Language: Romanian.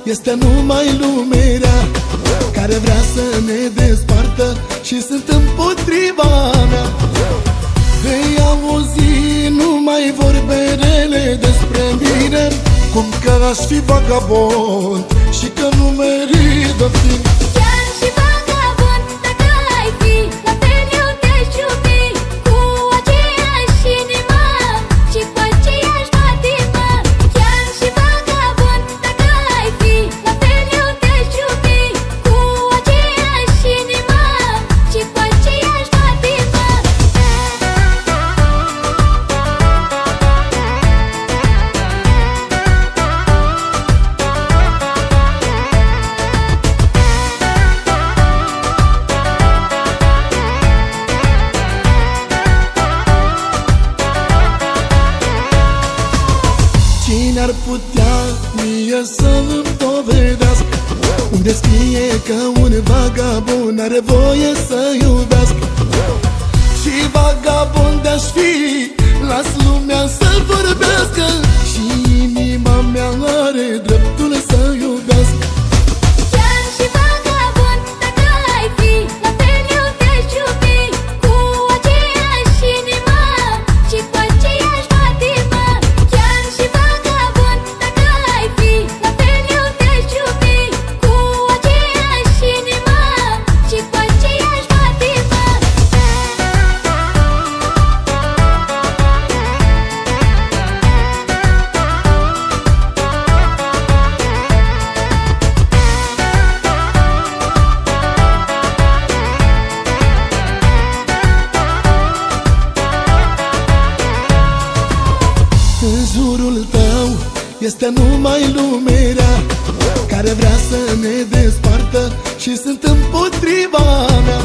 este numai lumea care vrea să ne despartă și sunt împotriva mea. Vei auzi numai vorbele despre mine, cum că aș fi vagabond și că nu merită fi. Chiar și vagabond, dacă ai fi, la fel eu te-aș iubi, cu aceeași inimă și cu aceeași patimă. Chiar și vagabond, dacă ai fi, la fel eu te-aș iubi, cu aceeași inimă și cu aceeași patimă. Cine ar putea mie să-mi dovedească unde scrie că un vagabond are voie să iubească? Și vagabond aș fi, las lumea să vorbească, și inima mea are dreptul să iubească. Chiar și vagabond, dacă ai fi, la fel eu te-aș iubi, cu aceeași inimă și cu aceeași patimă. Chiar și vagabond, dacă ai fi, la fel eu te-aș iubi, cu aceeași inimă și cu aceeași patimă. În jurul tău este numai lumea care vrea să ne despartă și sunt împotriva mea.